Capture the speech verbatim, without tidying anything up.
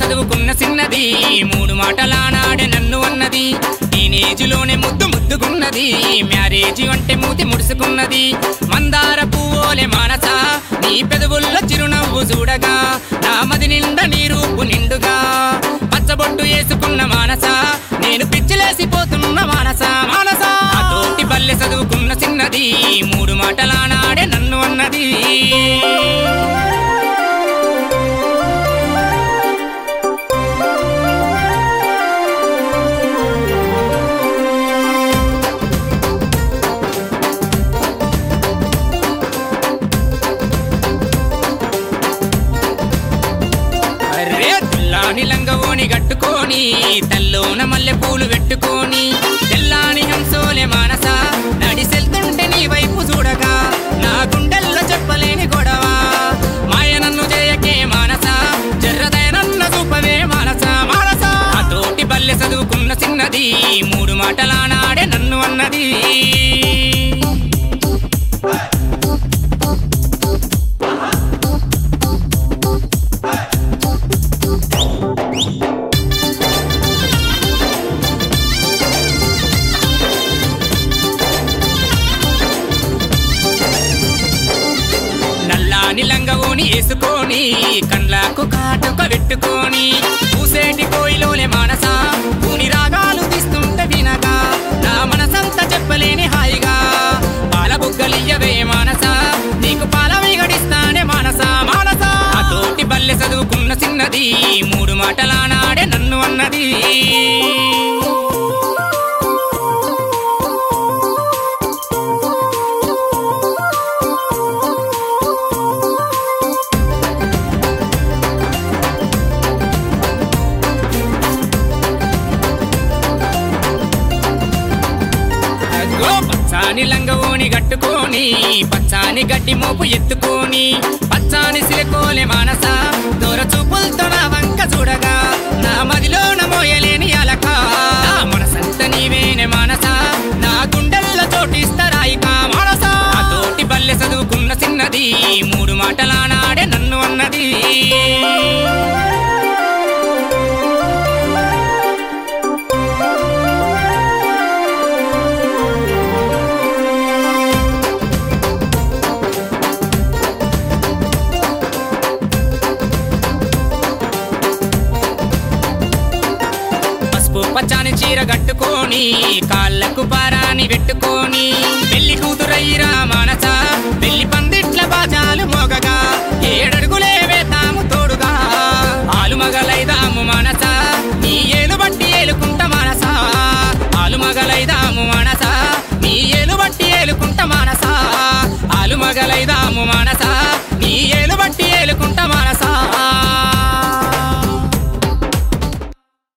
చదువుకున్న సిన్నది మూడు మాటలానాడే నన్ను అన్నది టీనేజ్లోనే ముద్దు ముద్దుకున్నది మ్యారేజ్ అంటే మూతి ముడుసుకున్నది మందార పువ్వోలే మానస నీ పెదవుల్లో చిరునవ్వు చూడగా నా మది నిండా నీ రూపు నిండుగా పచ్చబొట్టు వేసుకున్న మానస నేను పిచ్చిలేసిపోతున్న మానస మానస ఆ తోటి బల్లె చదువుకున్న సిన్నది మూడు మాటలానాడే నన్ను అన్నది తెల్లాని లంగవోని గట్టుకొని తల్లోన మల్లె పూలు పెట్టుకొని తెల్లాని హంసోలే మానస నడిసెళ్తుంటే నీ వైపు చూడగా నా గుండెల్లో చెప్పలేని గొడవ మాయ నన్ను చేయకే మానస జర్రదయ నన్ను చూపవే మానస మానస ఆ తోటి బల్లె చదువుకున్న సిన్నది మూడు మాటలానాడే నన్ను అన్నది లంగవోని వేసుకొని కండ్లకు కాటుక పెట్టుకొని పూసేటి కోయిలోనే మానస పూని రాగాలు తీస్తుంటే వినగా నా మనసంతా చెప్పలేని హాయిగా పాల బుగ్గలియ్యవే మానస నీకు పాల విగడిస్తానే మానస మానస ఆ తోటి బల్లె చదువుకున్న సిన్నది మూడు మాటలానాడే నన్ను అన్నది పచ్చాని లంగవోని గట్టుకొని పచ్చాని గడ్డి మోపు ఎత్తుకొని పచ్చాని సిలకోలే మానస దూర చూపులతో నా వంక చూడగా నా మదిలో నమోయలేని అలక నా మనసంత నీవేనే మానస నా గుండెల్లో చోటిస్తరాయిక మానస ఆ తోటి బల్లె చదువుకున్న సిన్నది మూడు మాటలానాడే నన్ను అన్నది పచ్చాని చీర కట్టుకొని కాళ్ళకు పారాని పెట్టుకొని పెళ్లి కూతురయ్యిరా మానస పెళ్లి పందిట్ల బాజాలు మోగగా ఏడడుగులే వేతాము తోడుగా ఆలు మగలైదాము మానస నీ ఏలు బట్టి ఏలుకుంట మానస ఆలు మగలైదాము మానస నీ ఏలు బట్టి ఏలుకుంట మానస ఆలు మగలైదా